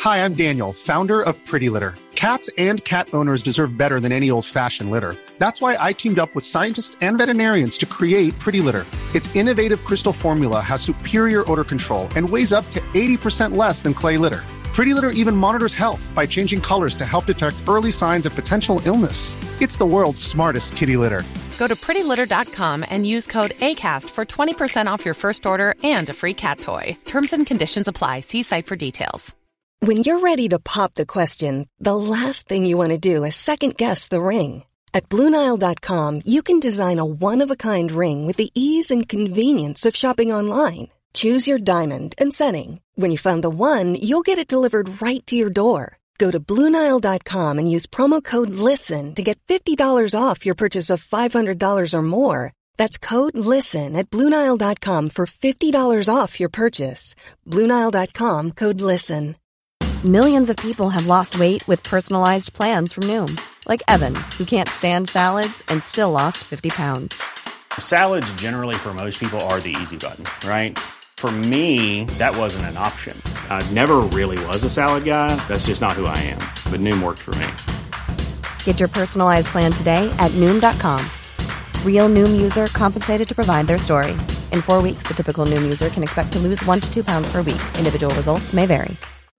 Hi, I'm Daniel, founder of Pretty Litter. Cats and cat owners deserve better than any old-fashioned litter. That's why I teamed up with scientists and veterinarians to create Pretty Litter. Its innovative crystal formula has superior odor control and weighs up to 80% less than clay litter. Pretty Litter even monitors health by changing colors to help detect early signs of potential illness. It's the world's smartest kitty litter. Go to prettylitter.com and use code ACAST for 20% off your first order and a free cat toy. Terms and conditions apply. See site for details. When you're ready to pop the question, the last thing you want to do is second-guess the ring. At BlueNile.com, you can design a one-of-a-kind ring with the ease and convenience of shopping online. Choose your diamond and setting. When you find the one, you'll get it delivered right to your door. Go to BlueNile.com and use promo code LISTEN to get $50 off your purchase of $500 or more. That's code LISTEN at BlueNile.com for $50 off your purchase. BlueNile.com, code LISTEN. Millions of people have lost weight with personalized plans from Noom. Like Evan, who can't stand salads and still lost 50 pounds. Salads generally for most people are the easy button, right? For me, that wasn't an option. I never really was a salad guy. That's just not who I am. But Noom worked for me. Get your personalized plan today at Noom.com. Real Noom user compensated to provide their story. In 4 weeks, the typical Noom user can expect to lose 1 to 2 pounds per week. Individual results may vary.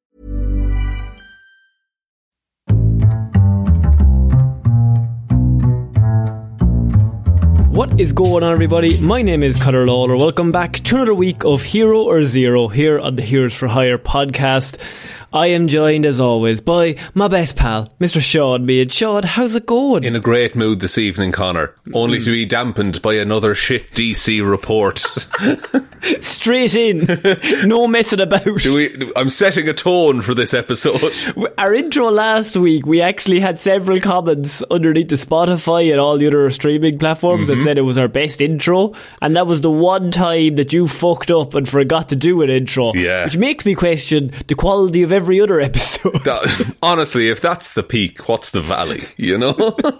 What is going on, everybody? My name is Conor Lawler. Welcome back to another week of Hero or Zero here on the Heroes for Hire podcast. I am joined, as always, by my best pal, Mr. Sean Mead. Sean, how's it going? In a great mood this evening, Connor. Only to be dampened by another shit DC report. Straight in. No messing about. I'm setting a tone for this episode. Our intro last week, we actually had several comments underneath the Spotify and all the other streaming platforms that said it was our best intro. And that was the one time that you fucked up and forgot to do an intro. Yeah. Which makes me question the quality of every other episode. Honestly, if that's the peak, what's the valley, you know?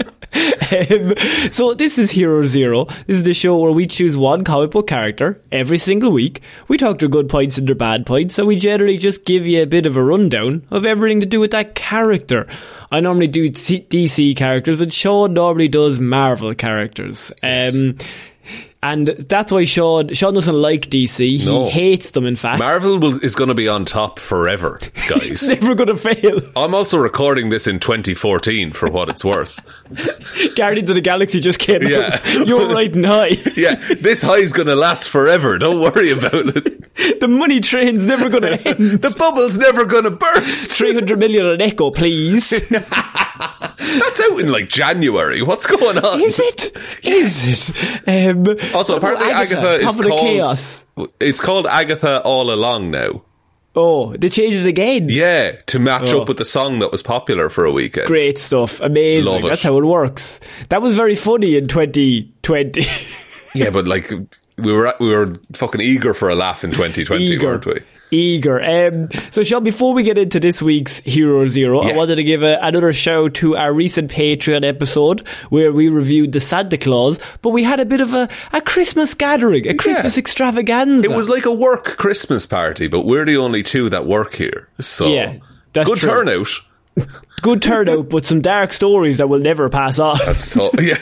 So this is Hero Zero. This is the show where we choose one comic book character every single week. We talk their good points and their bad points, and we generally just give you a bit of a rundown of everything to do with that character. I normally do DC characters, and Sean normally does Marvel characters. Yes. And that's why Sean doesn't like DC. He hates them, in fact. Marvel is going to be on top forever, guys. It's never going to fail. I'm also recording this in 2014 for what it's worth. Guardians of the Galaxy just came out. You're riding high. Yeah, this high's going to last forever. Don't worry about it. The money train's never going to end. The bubble's never going to burst. 300 million on Echo, please. That's out in like January. What's going on? Is it? Yeah. Is it? Also, apparently Agatha is called Chaos. It's called Agatha all along now. Oh, they changed it again? Yeah, to match up with the song that was popular for a weekend. Great stuff. Amazing. Love it. That's how it works. That was very funny in 2020. Yeah, but like we were fucking eager for a laugh in 2020, weren't we? Eager. So Sean, before we get into this week's Hero Zero, I wanted to give another shout to our recent Patreon episode where we reviewed the Santa Claus, but we had a bit of a Christmas gathering, a Christmas extravaganza. It was like a work Christmas party, but we're the only two that work here. So yeah, that's good true. Turnout. Good turnout, but some dark stories that will never pass off. That's tough. Yeah.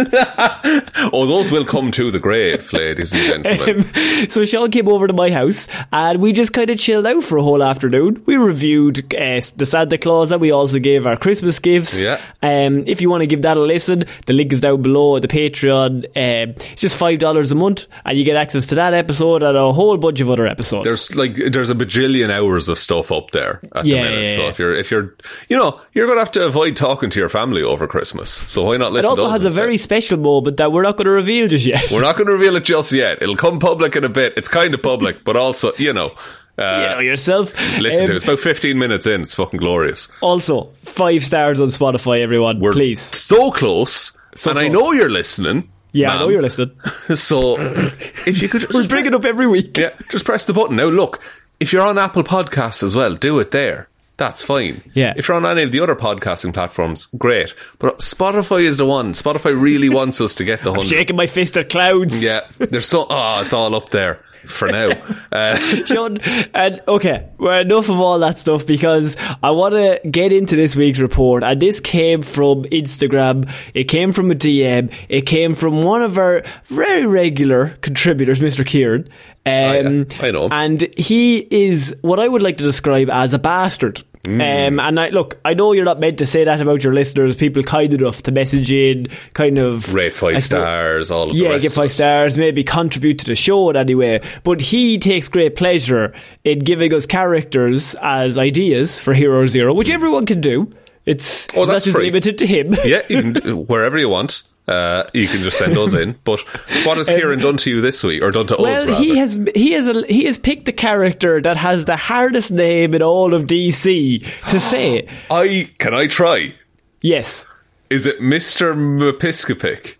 Oh, those will come to the grave, ladies and gentlemen. So Sean came over to my house and we just kind of chilled out for a whole afternoon. We reviewed the Santa Claus and we also gave our Christmas gifts. Yeah. If you want to give that a listen, the link is down below at the Patreon. It's just $5 a month and you get access to that episode and a whole bunch of other episodes. There's a bajillion hours of stuff up there at the minute. Yeah. So if you're you're going to have to avoid talking to your family over Christmas. So why not listen to us? It also has a very special moment that we're not going to reveal just yet. We're not going to reveal it just yet. It'll come public in a bit. It's kind of public, but also, you know yourself. Listen to it. It's about 15 minutes in. It's fucking glorious. Also, 5 stars on Spotify, everyone. We're please. So close. I know you're listening. Yeah, ma'am. I know you're listening. So, if you could... We're bringing it up every week. Yeah, just press the button. Now, look, if you're on Apple Podcasts as well, do it there. That's fine. Yeah. If you're on any of the other podcasting platforms, great. But Spotify is the one. Spotify really wants us to get the 100. I'm shaking my fist at clouds. Yeah. It's all up there. for now. Sean, and okay, well, enough of all that stuff, because I want to get into this week's report. And this came from Instagram, it came from a DM, it came from one of our very regular contributors, Mr. Kieran. I know. And he is what I would like to describe as a bastard. And I know you're not meant to say that about your listeners. People kind enough to message in, kind of rate 5 stars, all of the rest. Yeah, give 5 stars, maybe contribute to the show in any way. But he takes great pleasure in giving us characters as ideas for Hero Zero, which everyone can do. It's not just limited to him. Yeah, you can do wherever you want. You can just send those in. But what has Kieran done to you this week, or done to us? Well, rather? he has picked the character that has the hardest name in all of DC to say. Can I try? Yes. Is it Mr. Mpiscopic?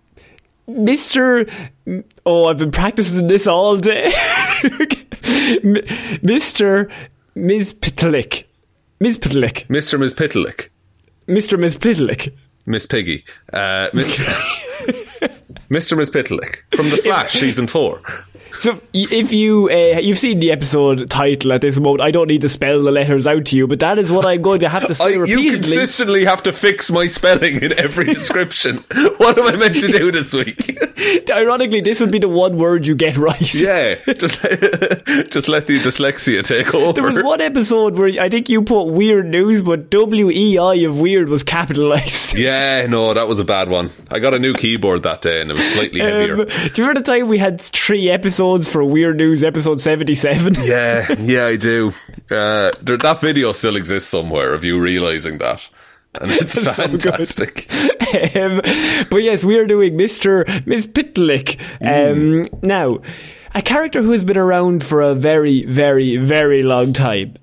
I've been practicing this all day. Mr. Mizpitalik. Mr. Mizpitalik. Mr. Mizpitalik. Miss Piggy. Mr. Mizpitalik from The Flash season 4. So if you've seen the episode title at this moment, I don't need to spell the letters out to you, but that is what I'm going to have to say repeatedly. You consistently have to fix my spelling in every description. What am I meant to do this week? Ironically, this would be the one word you get right. Yeah, just let the dyslexia take over. There was one episode where I think you put weird news, but WEI of weird was capitalised. Yeah, no, that was a bad one. I got a new keyboard that day and it was slightly heavier. Do you remember the time we had 3 episodes for Weird News, episode 77? Yeah, I do. That video still exists somewhere of you realising that. And it's fantastic. But yes, we are doing Mr. Mizpitalik. Now, a character who has been around for a very, very, very long time.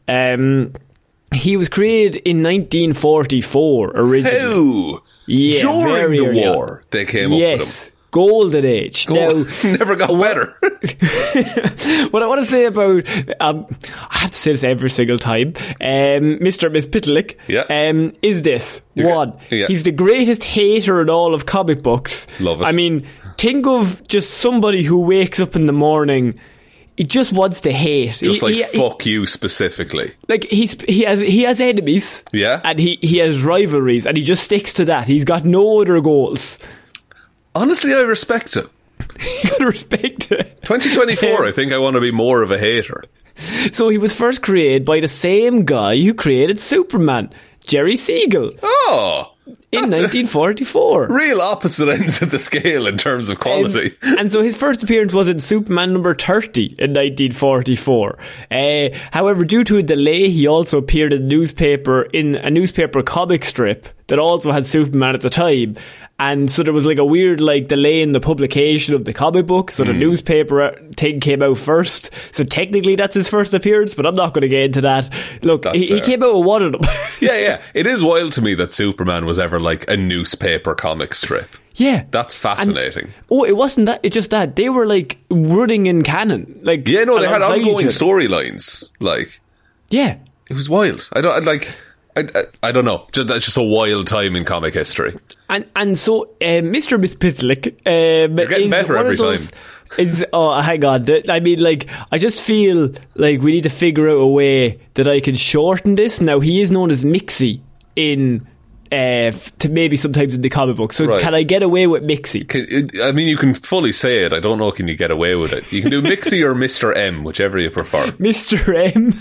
He was created in 1944 originally. Who? Yeah, during the war, they came up with him. Golden Age. Now, never got better. What I want to say about, I have to say this every single time, Mr. Mizpitalik, is this. One, he's the greatest hater in all of comic books. Love it. I mean, think of just somebody who wakes up in the morning, he just wants to hate. Just fuck you specifically. Like he has enemies. Yeah. And he has rivalries, and he just sticks to that. He's got no other goals. Honestly, I respect it. You gotta respect it. 2024, I think I want to be more of a hater. So he was first created by the same guy who created Superman, Jerry Siegel. Oh! In 1944. Real opposite ends of the scale in terms of quality. And so his first appearance was in Superman number 30 in 1944. However, due to a delay, he also appeared in a newspaper comic strip that also had Superman at the time. And so there was like a weird delay in the publication of the comic book. So the newspaper thing came out first. So technically that's his first appearance, but I'm not going to get into that. Look, he came out with one of them. Yeah. It is wild to me that Superman was ever like a newspaper comic strip. Yeah. That's fascinating. It wasn't that. It's just that they were like running in canon. Like, yeah, no, they had ongoing storylines. Like, yeah. It was wild. I don't know. That's just a wild time in comic history. And so Mr. Mizpitalik you're getting better every time. Hang on. I mean, I just feel like we need to figure out a way that I can shorten this. Now, he is known as Mixie in to maybe sometimes in the comic book. So Can I get away with Mixie? You can fully say it. I don't know, can you get away with it? You can do Mixie or Mr. M, whichever you prefer. Mr. M.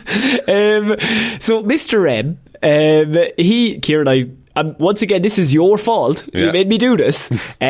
So Mr. M, Kieran, once again, this is your fault. Yeah. You made me do this.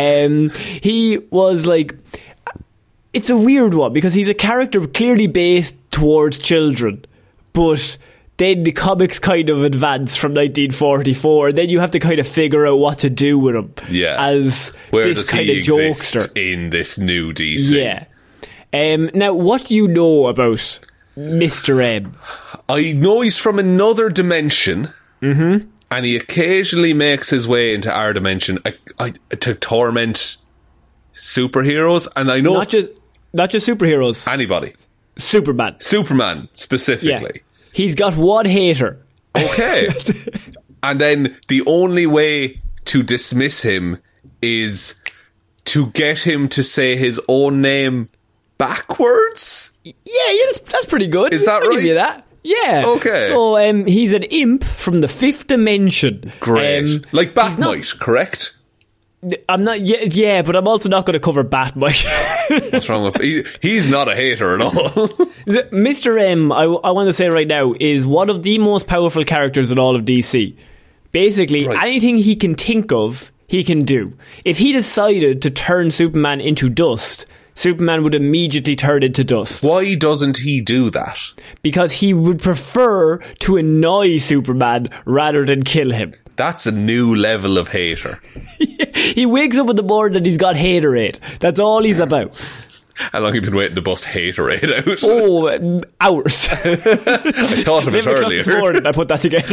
He was it's a weird one because he's a character clearly based towards children, but then the comics kind of advance from 1944. Then you have to kind of figure out what to do with him. Yeah. As where this does kind he of jokester in this new DC? Yeah. Now, what do you know about Mr. M? I know he's from another dimension. Mm-hmm. And he occasionally makes his way into our dimension to torment superheroes. And I know not just superheroes. Anybody. Superman specifically. Yeah. He's got one hater. Okay. And then the only way to dismiss him is to get him to say his own name backwards? Yeah, that's pretty good. Is that I'll right? give you that. Yeah. Okay. So he's an imp from the fifth dimension. Great. Like Batmite, correct? I'm not. Yeah, but I'm also not going to cover Batmite. What's wrong with... He's not a hater at all. Mr. M, I want to say right now, is one of the most powerful characters in all of DC. Basically, anything he can think of, he can do. If he decided to turn Superman into dust, Superman would immediately turn into dust. Why doesn't he do that? Because he would prefer to annoy Superman rather than kill him. That's a new level of hater. He wakes up in the morning and he's got haterade. That's all he's about. How long have you been waiting to bust haterade out? Oh, hours. I thought of it earlier. This morning I put that together.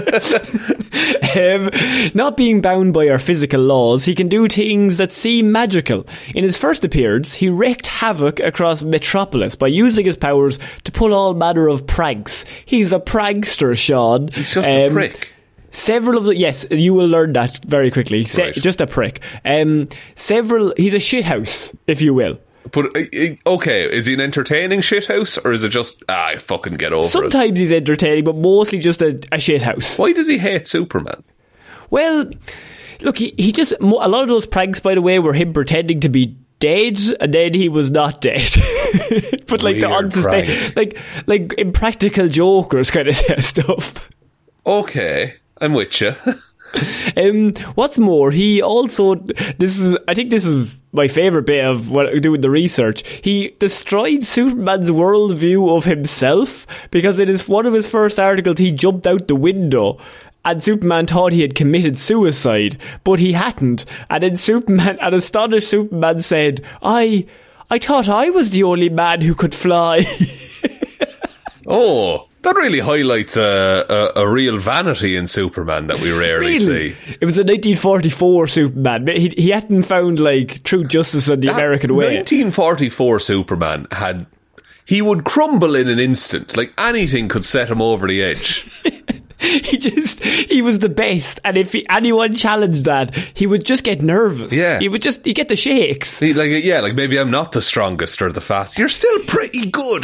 Not being bound by our physical laws, he can do things that seem magical. In his first appearance, he wreaked havoc across Metropolis by using his powers to pull all manner of pranks. He's a prankster, Sean. He's just a prick. Several of the... Yes, you will learn that very quickly. Right. Just a prick. He's a shithouse, if you will. But, okay, is he an entertaining shithouse, or is it just, fucking get over it? Sometimes he's entertaining, but mostly just a shithouse. Why does he hate Superman? Well, look, he just... A lot of those pranks, by the way, were him pretending to be dead, and then he was not dead. But like the unsuspecting... Like Impractical Jokers kind of stuff. Okay, I'm with you. What's more, he also... I think this is my favourite bit of what I do with the research. He destroyed Superman's worldview of himself, because in one of his first articles he jumped out the window and Superman thought he had committed suicide, but he hadn't. And then an astonished Superman said, I thought I was the only man who could fly. Oh, that really highlights a real vanity in Superman that we rarely see. It was a 1944 Superman. He hadn't found like true justice in the American way. 1944 Superman he would crumble in an instant. Like anything could set him over the edge. He was the best, and if anyone challenged that, he would just get nervous. Yeah, he'd get the shakes. Like maybe I'm not the strongest or the fastest. You're still pretty good.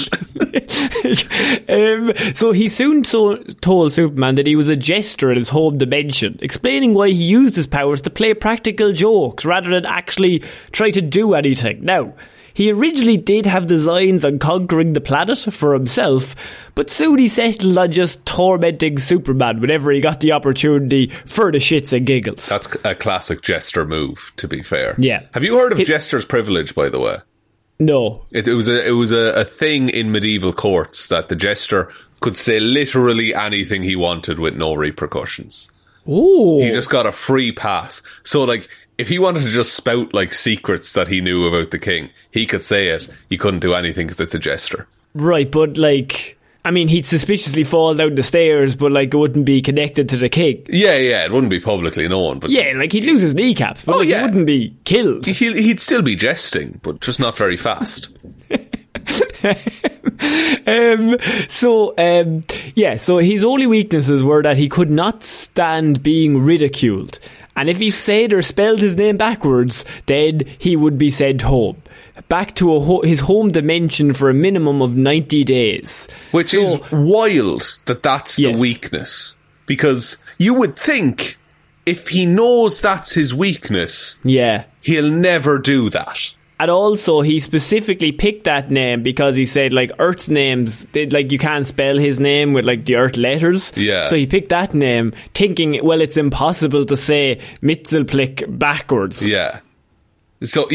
So he soon told Superman that he was a jester in his home dimension, explaining why he used his powers to play practical jokes rather than actually try to do anything. Now, he originally did have designs on conquering the planet for himself, but soon he settled on just tormenting Superman whenever he got the opportunity for the shits and giggles. That's a classic jester move, to be fair. Yeah. Have you heard of jester's privilege, by the way? No. It was a thing in medieval courts that the jester could say literally anything he wanted with no repercussions. Ooh. He just got a free pass. So, like, if he wanted to just spout, like, secrets that he knew about the king, he could say it. He couldn't do anything because it's a jester. Right, but, like... I mean, he'd suspiciously fall down the stairs, but, like, it wouldn't be connected to the king. Yeah, it wouldn't be publicly known. But yeah, like, he'd lose his kneecaps, but he wouldn't be killed. He'd still be jesting, but just not very fast. So his only weaknesses were that he could not stand being ridiculed. And if he said or spelled his name backwards, then he would be sent home. Back to his home dimension for a minimum of 90 days. Which is wild that's yes. the weakness. Because you would think if he knows that's his weakness, he'll never do that. And also, he specifically picked that name because he said, like, Earth's names, like, you can't spell his name with, like, the Earth letters. Yeah. So he picked that name, thinking, well, it's impossible to say Mxyzptlk backwards. Yeah. So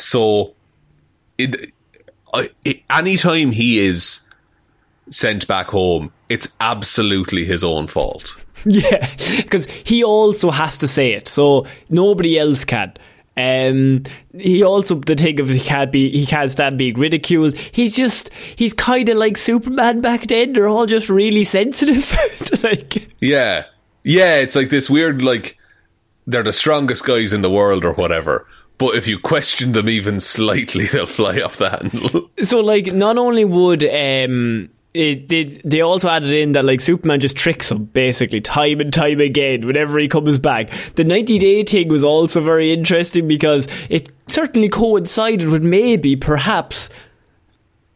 anytime he is sent back home, it's absolutely his own fault. Yeah, because he also has to say it, so nobody else can. He also, the thing of he can't stand being ridiculed. He's kind of like Superman back then. They're all just really sensitive. Yeah, it's like this weird, like, they're the strongest guys in the world or whatever, but if you question them even slightly, they'll fly off the handle. So, like, not only would they also added in that, like, Superman just tricks him, basically, time and time again, whenever he comes back. The 90-day thing was also very interesting because it certainly coincided with perhaps,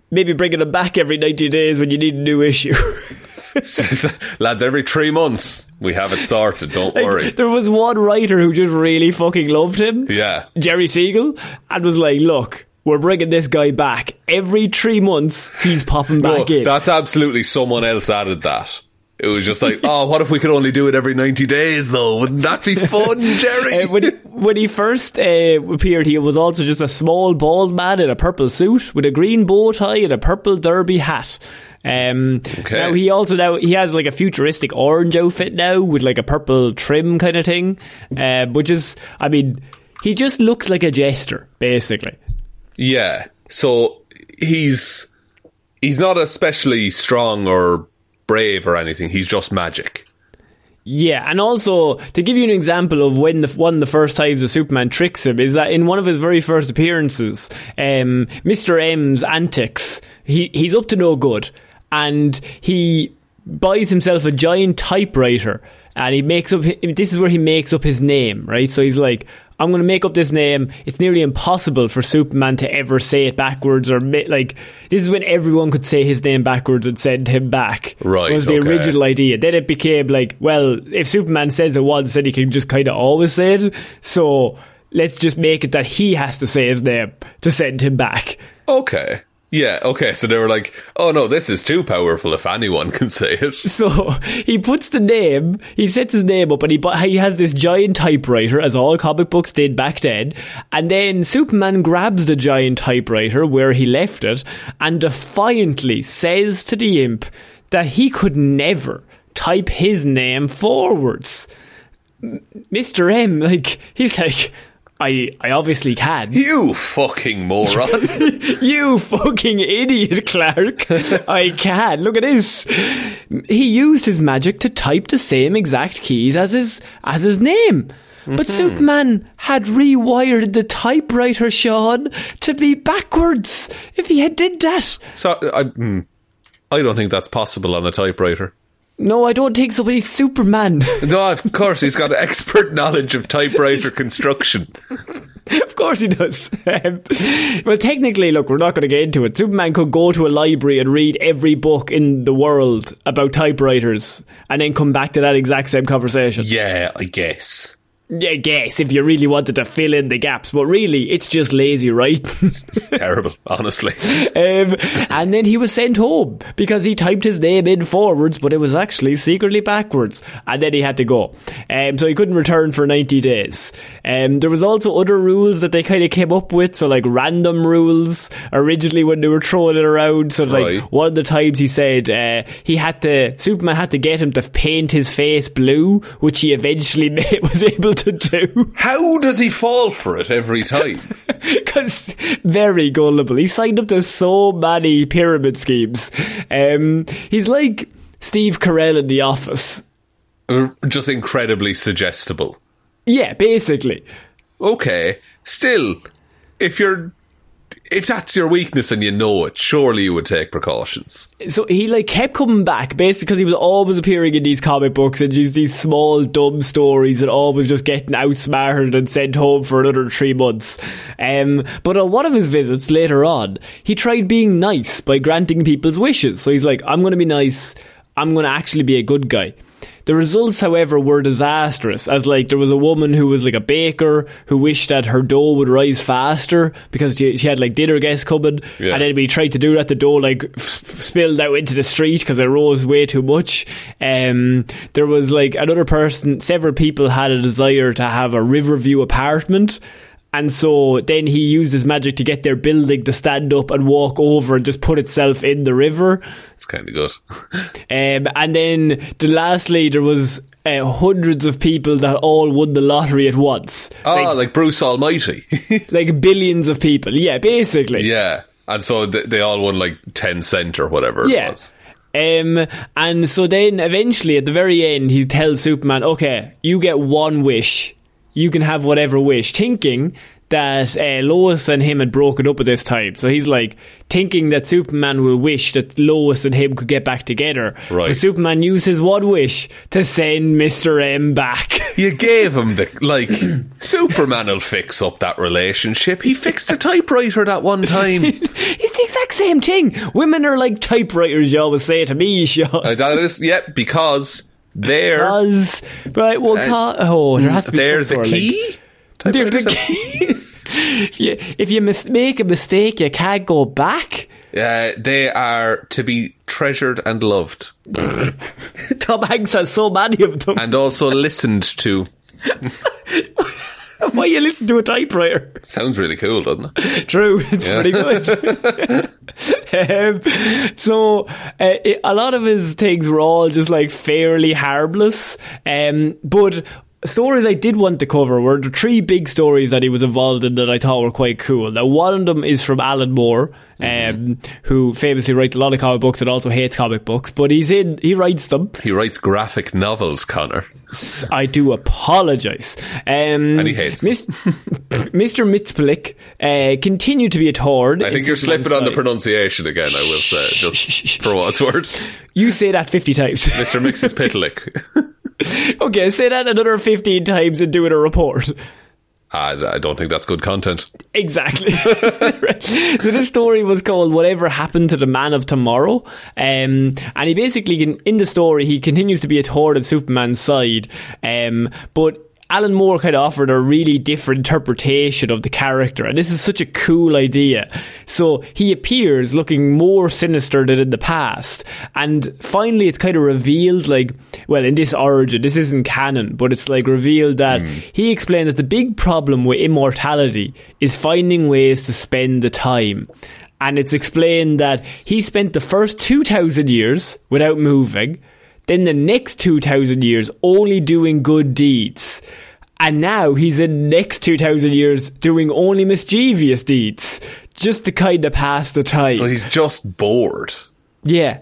maybe bringing him back every 90 days when you need a new issue. Lads, every 3 months we have it sorted, don't worry. There was one writer who just really fucking loved him, Jerry Siegel, and was like, look, we're bringing this guy back every 3 months. He's popping back in. That's absolutely, someone else added that. It was just like, oh, what if we could only do it every 90 days though? Wouldn't that be fun, Jerry? When he first appeared, he was also just a small bald man in a purple suit with a green bow tie and a purple derby hat. Now he has like a futuristic orange outfit now with like a purple trim kind of thing, which is, I mean, he just looks like a jester basically. Yeah, so he's not especially strong or brave or anything. He's just magic. Yeah, and also to give you an example of when one of the first times the Superman tricks him is that in one of his very first appearances, Mr. M's antics, he's up to no good, and he buys himself a giant typewriter, and this is where he makes up his name, right? So he's like, I'm going to make up this name. It's nearly impossible for Superman to ever say it backwards, or like, this is when everyone could say his name backwards and send him back. Right, was the original idea. Then it became like, well, if Superman says it once, then he can just kind of always say it. So let's just make it that he has to say his name to send him back. Okay. Yeah, okay, so they were like, oh no, this is too powerful if anyone can say it. So he puts the name, he sets his name up, and he has this giant typewriter, as all comic books did back then, and then Superman grabs the giant typewriter where he left it and defiantly says to the imp that he could never type his name forwards. Mr. M, like, he's like, I obviously can. You fucking moron. You fucking idiot, Clark. I can. Look at this. He used his magic to type the same exact keys as his name. But Superman had rewired the typewriter, Sean, to be backwards if he had did that. So, I don't think that's possible on a typewriter. No, I don't think so, but he's Superman. No, of course, he's got expert knowledge of typewriter construction. Of course he does. Well, technically, look, we're not going to get into it. Superman could go to a library and read every book in the world about typewriters and then come back to that exact same conversation. Yeah, I guess. Yeah, I guess, if you really wanted to fill in the gaps. But really, it's just lazy writing. Terrible, honestly. And then he was sent home because he typed his name in forwards, but it was actually secretly backwards. And then he had to go. So he couldn't return for 90 days. There was also other rules that they kind of came up with. So like random rules originally when they were throwing it around. So like one of the times he said Superman had to get him to paint his face blue, which he eventually was able to do. How does he fall for it every time? Because very gullible. He signed up to so many pyramid schemes. He's like Steve Carell in The Office. Just incredibly suggestible. Yeah, basically. Okay. Still, if that's your weakness and you know it, surely you would take precautions. So he like kept coming back basically because he was always appearing in these comic books and just these small dumb stories and always just getting outsmarted and sent home for another 3 months. But on one of his visits later on, he tried being nice by granting people's wishes. So he's like, I'm going to be nice. I'm going to actually be a good guy. The results, however, were disastrous, as like there was a woman who was like a baker who wished that her dough would rise faster because she had like dinner guests coming, and then when he tried to do that, the dough like spilled out into the street because it rose way too much. There was like another person, several people had a desire to have a Riverview apartment. And so then he used his magic to get their building to stand up and walk over and just put itself in the river. It's kind of good. And then lastly, there was hundreds of people that all won the lottery at once. Oh, like Bruce Almighty. Like billions of people. Yeah, basically. Yeah. And so they all won like 10 cent or whatever it was. And so then eventually at the very end, he tells Superman, okay, you get one wish. You can have whatever wish, thinking that Lois and him had broken up at this time. So he's like thinking that Superman will wish that Lois and him could get back together. Right. But Superman used his one wish to send Mr. M back. You gave him Superman will fix up that relationship. He fixed a typewriter that one time. It's the exact same thing. Women are like typewriters, you always say to me, Sean. That is, because they're... Right, well, there has to be there's some the sort of key? link. They're the keys. If you make a mistake, you can't go back. They are to be treasured and loved. Tom Hanks has so many of them. And also listened to. Why you listen to a typewriter? Sounds really cool, doesn't it? True, it's pretty good. So a lot of his things were all just like fairly harmless, but stories I did want to cover were the 3 big stories that he was involved in that I thought were quite cool. Now, one of them is from Alan Moore, who famously writes a lot of comic books and also hates comic books, but he writes them. He writes graphic novels, Connor. I do apologise. And he hates them. Mr. Mxyzptlk continued to be a thord. I think you're slipping on the pronunciation again, I will say, just for what it's worth. You say that 50 times. Mr. Mxyzptlk. Okay, say that another 15 times and do it a report. I don't think that's good content. Exactly. Right. So this story was called Whatever Happened to the Man of Tomorrow, and he basically, in the story, he continues to be a thorn at Superman's side, but Alan Moore kind of offered a really different interpretation of the character, and this is such a cool idea. So he appears looking more sinister than in the past, and finally it's kind of revealed, like, well, in this origin, this isn't canon, but it's like revealed that he explained that the big problem with immortality is finding ways to spend the time. And it's explained that he spent the first 2,000 years without moving, then the next 2,000 years only doing good deeds. And now he's in the next 2,000 years doing only mischievous deeds. Just to kind of pass the time. So he's just bored. Yeah.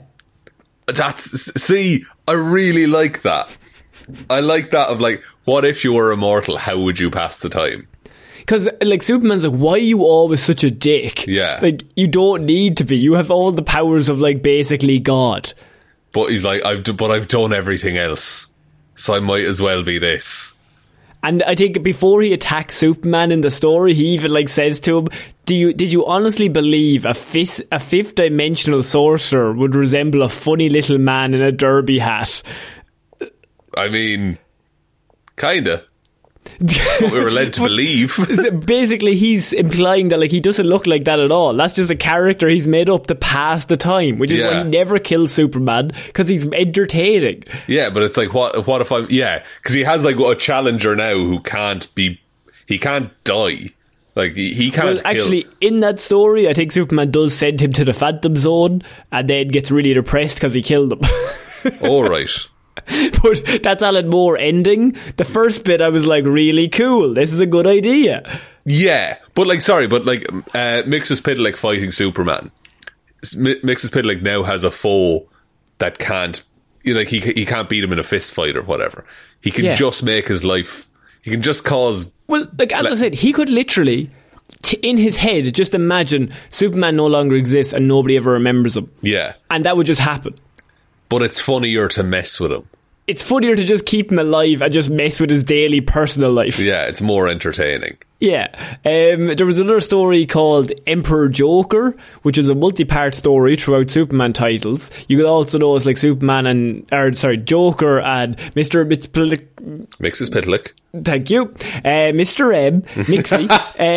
See, I really like that. I like that of like, what if you were immortal? How would you pass the time? Because, like, Superman's like, why are you always such a dick? Yeah. Like, you don't need to be. You have all the powers of, like, basically God. But he's like, I've done everything else, so I might as well be this. And I think before he attacks Superman in the story, he even like says to him, did you honestly believe a fifth dimensional sorcerer would resemble a funny little man in a derby hat? I mean, kinda. That's what we were led to believe. Basically, he's implying that like he doesn't look like that at all. That's just a character he's made up to pass the time, which is why he never kills Superman, because he's entertaining. Yeah, but it's like, what if I'm... Yeah, because he has like a challenger now who he can't die. Like, he can't Well, actually, in that story, I think Superman does send him to the Phantom Zone and then gets really depressed because he killed him. All right. But that's Alan Moore ending. The first bit I was like, really cool, this is a good idea. Yeah, but like, Mxyzptlk fighting Superman. Mxyzptlk now has a foe that can't, like, he can't beat him in a fist fight or whatever. He can just make his life, he can just cause... Well, like, as I said, he could literally, in his head, just imagine Superman no longer exists and nobody ever remembers him. Yeah. And that would just happen. But it's funnier to mess with him. It's funnier to just keep him alive and just mess with his daily personal life. Yeah, it's more entertaining. Yeah. There was another story called Emperor Joker, which is a multi-part story throughout Superman titles. You could also know it's like Joker and Mr. Mxyzptlk. Thank you. Mr. M, Mixie.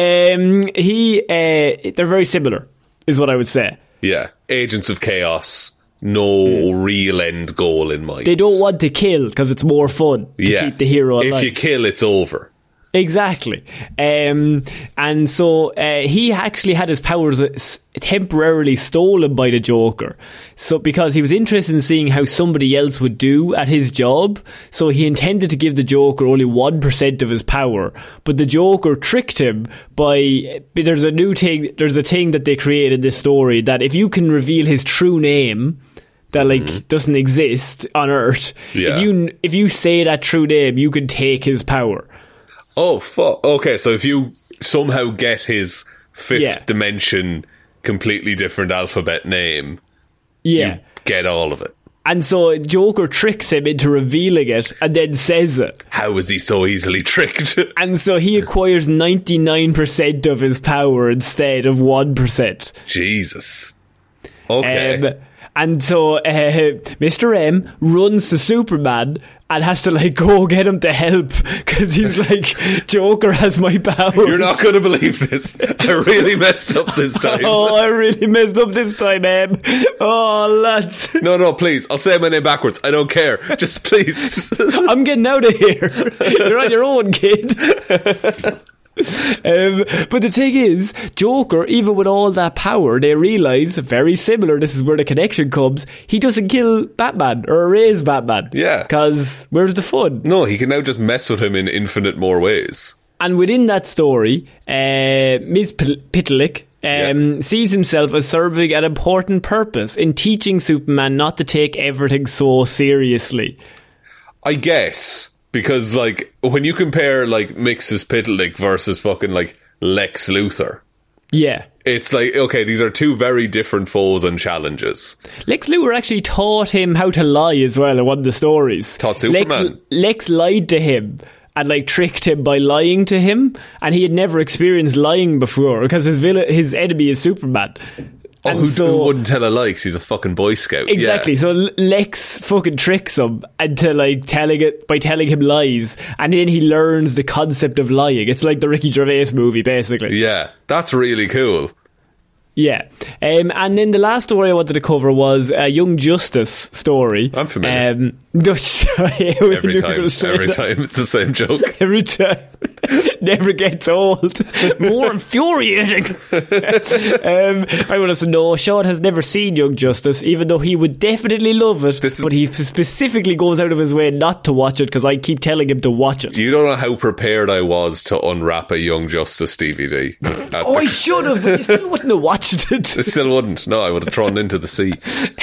They're very similar, is what I would say. Yeah. Agents of Chaos. No real end goal in mind. They don't want to kill because it's more fun to keep the hero alive. If you kill, it's over. Exactly. And so he actually had his powers temporarily stolen by the Joker. So because he was interested in seeing how somebody else would do at his job, so he intended to give the Joker only 1% of his power. But the Joker tricked him by... There's a thing that they created in this story that if you can reveal his true name... that like doesn't exist on Earth. Yeah. If you say that true name, you can take his power. Oh fuck! Okay, so if you somehow get his fifth dimension, completely different alphabet name, you get all of it. And so Joker tricks him into revealing it and then says it. How is he so easily tricked? And so he acquires 99% of his power instead of 1%. Jesus. Okay. And so Mr. M runs to Superman and has to like go get him to help because he's like, Joker has my powers. You're not going to believe this. I really messed up this time. Oh, I really messed up this time, Em. Oh, lads. No, please. I'll say my name backwards. I don't care. Just please. I'm getting out of here. You're on your own, kid. But the thing is, Joker, even with all that power, they realise, very similar, this is where the connection comes, he doesn't kill Batman or erase Batman. Yeah. Because where's the fun? No, he can now just mess with him in infinite more ways. And within that story, Ms. Pitlick sees himself as serving an important purpose in teaching Superman not to take everything so seriously. I guess. Because, like, when you compare, like, Mixus Pitlick versus fucking, like, Lex Luthor. Yeah. It's like, okay, these are two very different foes and challenges. Lex Luthor actually taught him how to lie as well in one of the stories. Taught Superman. Lex lied to him and, like, tricked him by lying to him. And he had never experienced lying before because his enemy is Superman. Oh, who wouldn't tell a lie 'cause he's a fucking Boy Scout. Exactly. Yeah. So Lex fucking tricks him into like telling him lies, and then he learns the concept of lying. It's like the Ricky Gervais movie, basically. Yeah, that's really cool. Yeah. And then the last story I wanted to cover was a Young Justice story. I'm familiar. Every time it's the same joke. Every time. Never gets old. More infuriating. If anyone wants to know, Sean has never seen Young Justice, even though he would definitely love it, but he specifically goes out of his way not to watch it because I keep telling him to watch it. You don't know how prepared I was to unwrap a Young Justice DVD. I should have, but you still wouldn't have watched it. I still wouldn't. No, I would have thrown it into the sea.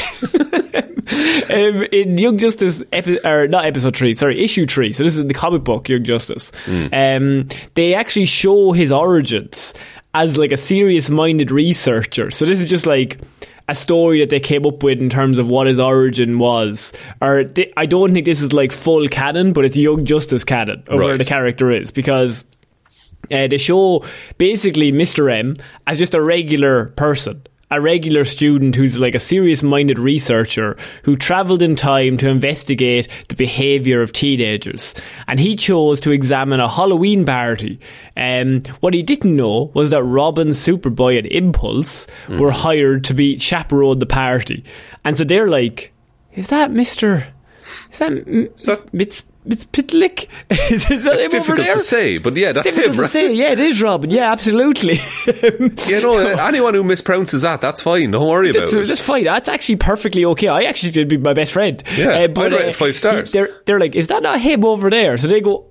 In Young Justice, issue 3, so this is the comic book Young Justice, they actually show his origins as like a serious-minded researcher. So this is just like a story that they came up with in terms of what his origin was. I don't think this is like full canon, but it's Young Justice canon of where the character is, because they show basically Mr. M as just a regular person, a regular student who's like a serious-minded researcher who travelled in time to investigate the behaviour of teenagers. And he chose to examine a Halloween party. What he didn't know was that Robin, Superboy and Impulse were hired to chaperone the party. And so they're like, is that it's Pitlick? Is that him over there? Difficult to say, but yeah, that's him, right? Yeah, it is Robin. Yeah, absolutely. Anyone who mispronounces that's fine. Don't worry about it. That's fine. That's actually perfectly okay. I actually did be my best friend. Yeah, but I'd rate it 5 stars. They're like, is that not him over there? So they go.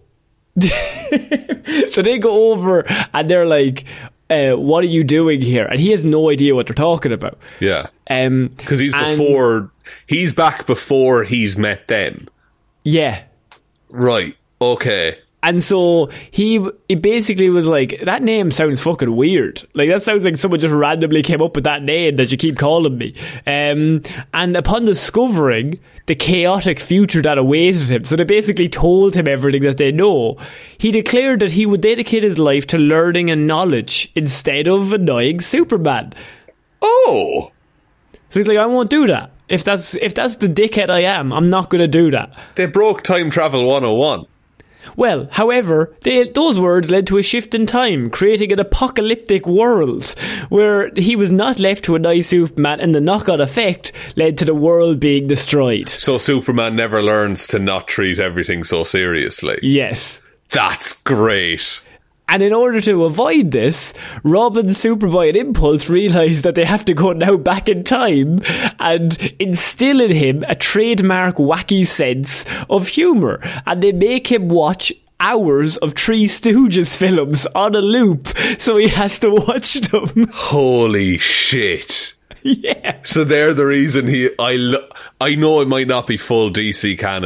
So they go over and they're like, what are you doing here? And he has no idea what they're talking about. Yeah, because he's back before he's met them. Yeah. Right, okay. And so he basically was like, that name sounds fucking weird. Like, that sounds like someone just randomly came up with that name that you keep calling me. And upon discovering the chaotic future that awaited him, so they basically told him everything that they know, he declared that he would dedicate his life to learning and knowledge instead of annoying Superman. Oh! So he's like, I won't do that. If that's the dickhead I am, I'm not going to do that. They broke time travel 101. Well, however, those words led to a shift in time, creating an apocalyptic world where he was not left to annoy Superman, and the knock-on effect led to the world being destroyed. So Superman never learns to not treat everything so seriously. Yes. That's great. And in order to avoid this, Robin, Superboy and Impulse realise that they have to go now back in time and instill in him a trademark wacky sense of humour. And they make him watch hours of Three Stooges films on a loop, so he has to watch them. Holy shit. Yeah. So they're the reason I know it might not be full DC canon,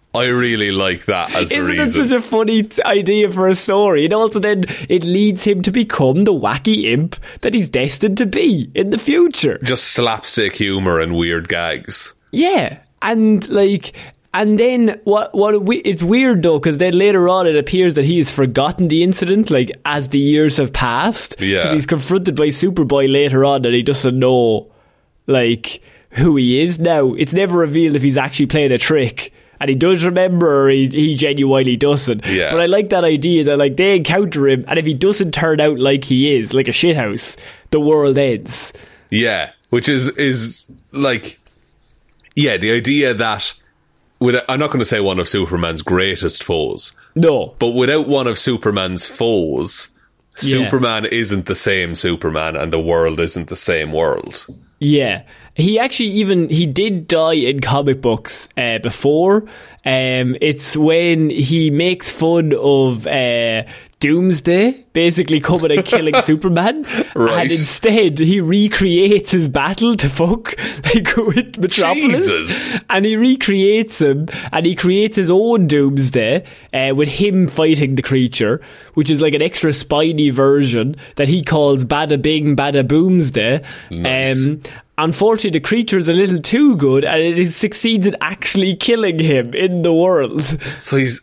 I really like that as the Isn't reason. it such a funny idea for a story? And also then it leads him to become the wacky imp that he's destined to be in the future. Just slapstick humour and weird gags. Yeah, and then it's weird though, because then later on it appears that he has forgotten the incident, like, as the years have passed. Yeah. Because he's confronted by Superboy later on and he doesn't know, like, who he is now. It's never revealed if he's actually playing a trick. And he does remember, or he genuinely doesn't. Yeah. But I like that idea that, like, they encounter him, and if he doesn't turn out like he is, like a shithouse, the world ends. Yeah, which is like, yeah, the idea that I'm not going to say one of Superman's greatest foes. No. But without one of Superman's foes, Yeah. Superman isn't the same Superman and the world isn't the same world. Yeah. He actually he did die in comic books before. It's when he makes fun of Doomsday basically coming and killing Superman. Right. And instead he recreates his battle to fuck, like, with Metropolis. Jesus. And he recreates him, and he creates his own Doomsday with him fighting the creature, which is like an extra spiny version that he calls Bada Bing Bada Boomsday. Nice. Unfortunately, the creature is a little too good, and it succeeds in actually killing him in the world. So he's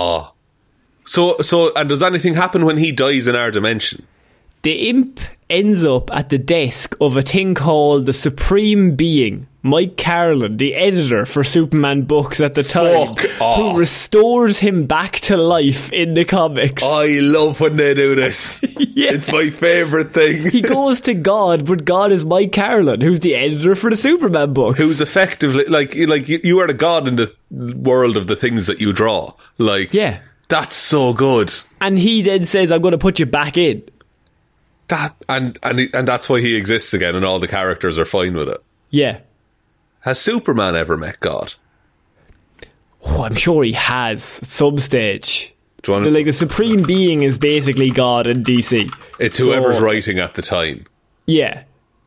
So and does anything happen when he dies in our dimension? The imp ends up at the desk of a thing called the Supreme Being, Mike Carlin, the editor for Superman books at the time, Fuck off. who restores him back to life in the comics. I love when they do this. Yeah. It's my favourite thing. He goes to God, but God is Mike Carlin, who's the editor for the Superman books. Who's effectively like you are the god in the world of the things that you draw. Like, Yeah. that's so good. And he then says, I'm going to put you back in. That and that's why he exists again, and all the characters are fine with it. Yeah. Has Superman ever met God? Oh, I'm sure he has at some stage. Do you want The Supreme Being is basically God in DC. It's So, whoever's writing at the time. Yeah.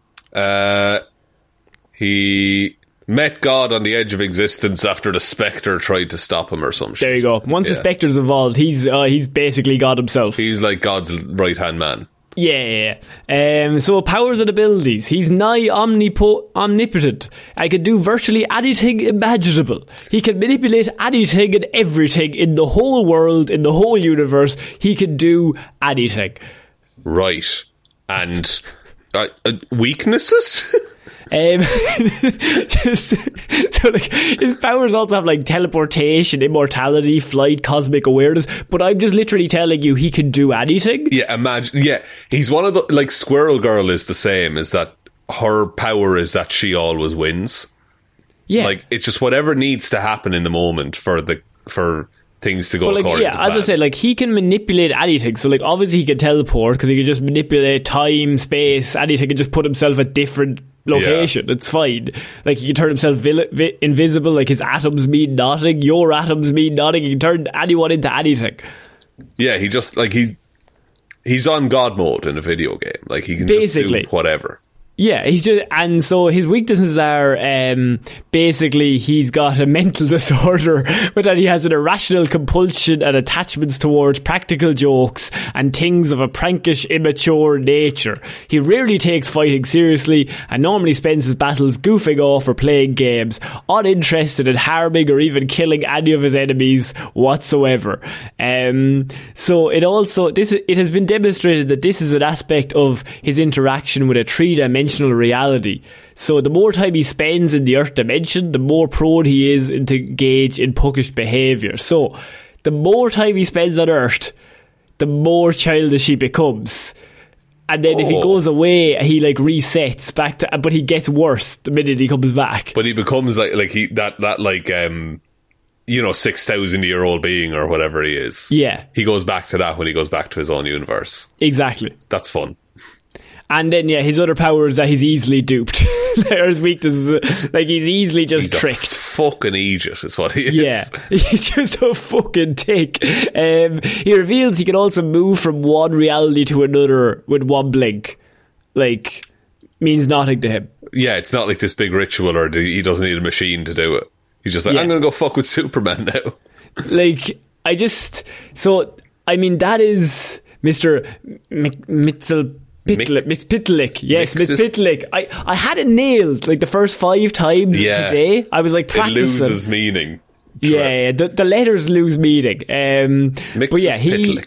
He met God on the edge of existence after the Spectre tried to stop him or some shit. There you go. Once the Spectre's involved, he's basically God himself. He's like God's right-hand man. Yeah. So powers and abilities. He's nigh omnipotent. I can do virtually anything imaginable. He can manipulate anything and everything in the whole world, in the whole universe. He can do anything. Right. And weaknesses? So like his powers also have like teleportation, immortality, flight, cosmic awareness, but I'm just literally telling you he can do anything. Yeah, imagine. Yeah, he's one of the, like, Squirrel Girl is the same, is that her power is that she always wins. Yeah. Like, it's just whatever needs to happen in the moment for things to go according to plan. As I said, like, he can manipulate anything. So, like, obviously he can teleport because he can just manipulate time, space, anything, and just put himself at different location. Yeah. It's fine. Like, he can turn himself invisible. Like, his atoms mean nothing. Your atoms mean nothing. He can turn anyone into anything. Yeah, he just, like, he's on God mode in a video game. Like, he can basically just do whatever. Yeah, and so his weaknesses are basically he's got a mental disorder, but that he has an irrational compulsion and attachments towards practical jokes and things of a prankish, immature nature. He rarely takes fighting seriously and normally spends his battles goofing off or playing games, uninterested in harming or even killing any of his enemies whatsoever. So it has been demonstrated that this is an aspect of his interaction with a three-dimensional reality. So the more time he spends in the Earth dimension, the more prone he is to engage in puckish behaviour. So the more time he spends on Earth, the more childish he becomes. And then if he goes away, he like resets back to, but he gets worse the minute he comes back. But he becomes like 6,000-year-old being or whatever he is. Yeah. He goes back to that when he goes back to his own universe. Exactly. That's fun. And then, yeah, his other power is that he's easily duped. Or his weakness is, like, he's easily just tricked. Fucking Egypt is what he is. Yeah, he's just a fucking tick. He reveals he can also move from one reality to another with one blink. Like, means nothing to him. Yeah, it's not like this big ritual or he doesn't need a machine to do it. He's just like, I'm going to go fuck with Superman now. Like, that is Mr. Mxyzptlk. Yes, Mxyzptlk. I had it nailed like the first 5 times today. I was like practicing. It loses meaning. Yeah, the letters lose meaning. But yeah,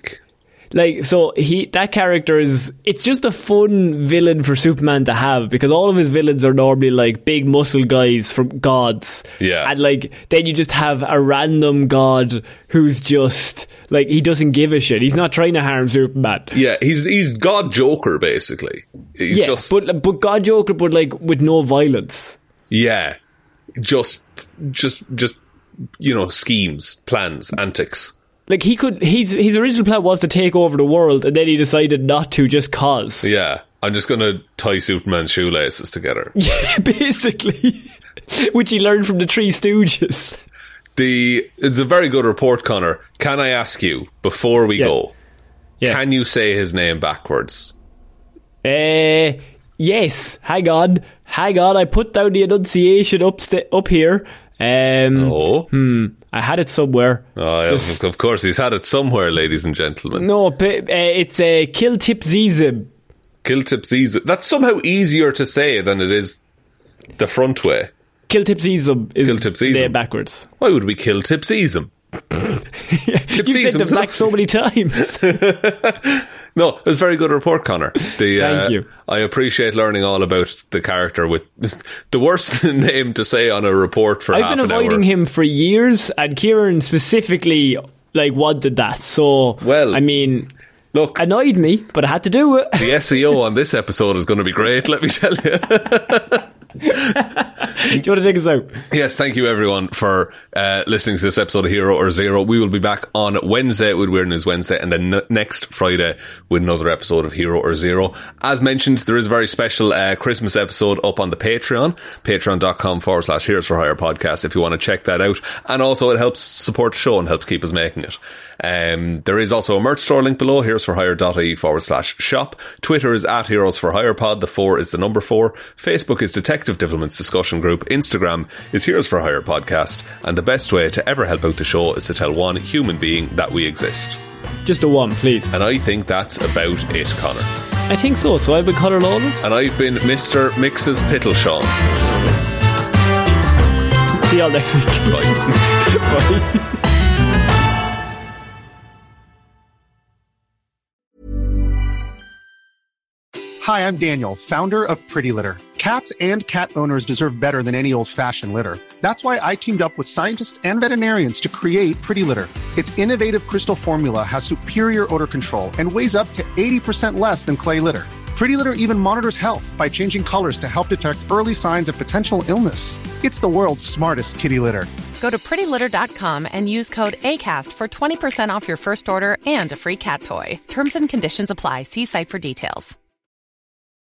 that character it's just a fun villain for Superman to have, because all of his villains are normally like big muscle guys from gods. Yeah. And like, then you just have a random god who's just like, he doesn't give a shit. He's not trying to harm Superman. Yeah, he's God Joker basically. But God Joker, but like with no violence. Yeah. Just schemes, plans, antics. Like, his original plan was to take over the world, and then he decided not to just cause. Yeah, I'm just going to tie Superman's shoelaces together. Yeah, basically. Which he learned from the Three Stooges. It's a very good report, Connor. Can I ask you, before we go, can you say his name backwards? Yes. Hang on. I put down the enunciation up here. I had it somewhere. Oh, yeah, of course, he's had it somewhere, ladies and gentlemen. No, it's Kiltipzizm. Kiltipzizm. That's somehow easier to say than it is the front way. Kiltipzizm is the name backwards. Why would we kill Tipsism? You said them back so many times. No, it was a very good report, Connor. Thank you. I appreciate learning all about the character with the worst name to say on a report for half an hour. I've been avoiding him for years, and Kieran specifically wanted that. So, well, I mean, look, annoyed me, but I had to do it. The SEO on this episode is going to be great, let me tell you. Do you want to take us out? Yes, thank you everyone for listening to this episode of Hero or Zero. We will be back on Wednesday with Weird News Wednesday, and then next Friday with another episode of Hero or Zero. As mentioned, there is a very special Christmas episode up on the Patreon, patreon.com/Heroes for Hire podcast, if you want to check that out. And also it helps support the show and helps keep us making it. There is also a merch store link below, heroesforhire.ie/shop. Twitter is @HeroesForHirePod. The 4 is the number 4. Facebook is Detective Divilment's discussion group. Instagram is Heroes for Hire podcast. And the best way to ever help out the show is to tell one human being that we exist. Just a one, please. And I think that's about it, Connor. I think so. So I've been Connor Lawler. And I've been Mr. Mxyzptlk. See y'all next week. Bye. Bye. Hi, I'm Daniel, founder of Pretty Litter. Cats and cat owners deserve better than any old-fashioned litter. That's why I teamed up with scientists and veterinarians to create Pretty Litter. Its innovative crystal formula has superior odor control and weighs up to 80% less than clay litter. Pretty Litter even monitors health by changing colors to help detect early signs of potential illness. It's the world's smartest kitty litter. Go to prettylitter.com and use code ACAST for 20% off your first order and a free cat toy. Terms and conditions apply. See site for details.